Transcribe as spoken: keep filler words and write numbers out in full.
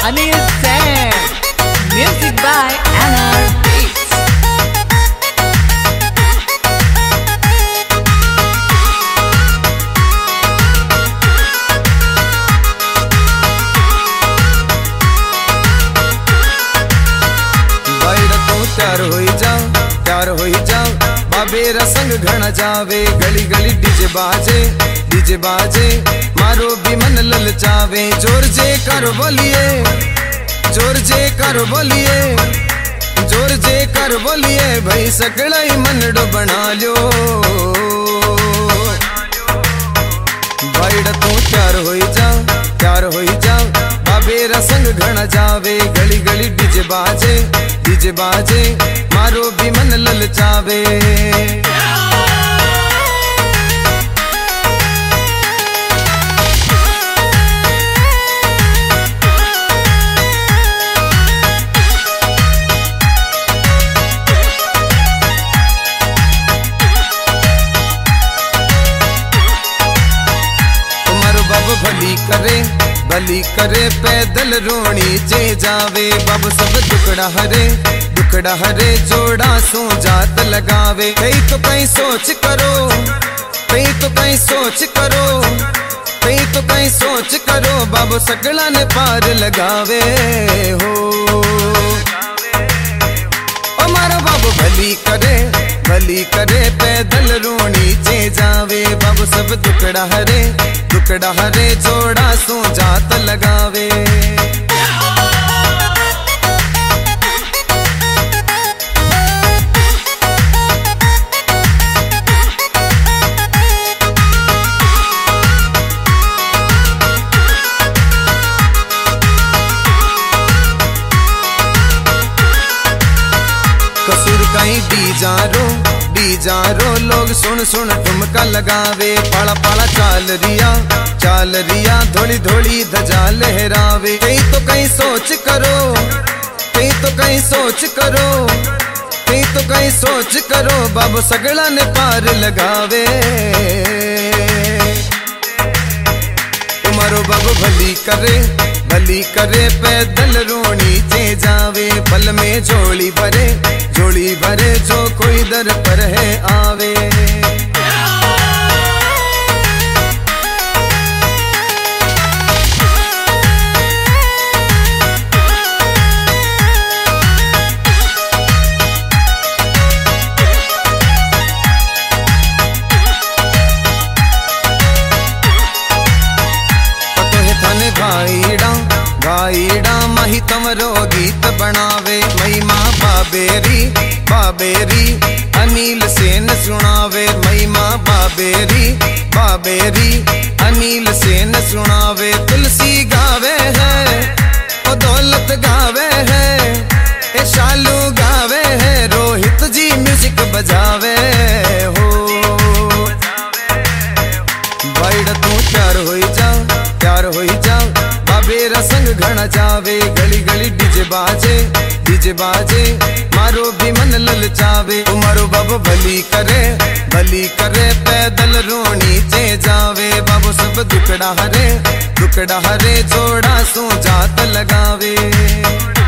Anil Sen. Music by Anar Beats. तैयार हो जाओ तैयार हो जाओ बाबे रसंग घना जावे गली गली डीजे बाजे डीजे बाजे मारो भी मन ललचावे जोर जे कर बोलिए जोर जे कर बोलिए जोर जे कर बोलिए भाई सकड़ा ही मनडो बना लो भाईड़ा तू तैयार हो जाओ तैयार हो जाओ बाबे रसंग घना जावे गली गली डीजे बाजे डीजे बाजे मारो भी मन ललचावे तुम्हारो बाबू भली करे भली करे पैदल रोणी जे जावे बाबू सब दुकड़ा हरे दुकड़ा हरे जोड़ा सो जात लगावे कहीं तो कहीं सोच करो कहीं तो कहीं सोच करो कहीं तो कहीं सोच करो बाबू सकला ने पार लगावे हो हमारा बाबू भली करे भली करे पैदल रोणी जे जावे बाबू सब दुकड़ा हरे दुकड़ा हरे जोड़ा सो जात लगावे कसूर कहीं डीजारो डीजारो लोग सुन सुन ठुमका लगावे पाला पाला चाल रिया चाल रिया धोली धोली धजा लहरावे कहीं तो कहीं सोच करो कहीं तो कहीं सोच करो कहीं तो कहीं सोच करो बाबू सगड़ा ने पार लगावे तुम्हारो बाबू भली करे भली करे पैदल रोणी जे जावे पल में झोली भरे झोली भरे जो कोई दर पर है आवे भाईड़ा भाईड़ा माही तमरो गीत बनावे मई माँ बाबेरी बाबेरी अनिल सेन सुनावे मई माँ बाबेरी बाबेरी अनिल सेन सुनावे तुलसी गावे है ओ दौलत गावे है ए शालू गावे है रोहित जी म्यूजिक बजावे हो भाईड़ा तू तैयार हो जाओ तैयार हो जाओ बाबे रसंग घना जावे गली गली डीजे बाजे डीजे बाजे मारो भी मन ललचावे तुम्हारो बाबू भली करे भली करे पैदल रोणी जे जावे बाबू सब दुकड़ा हरे दुकड़ा हरे जोड़ा सो जात लगावे।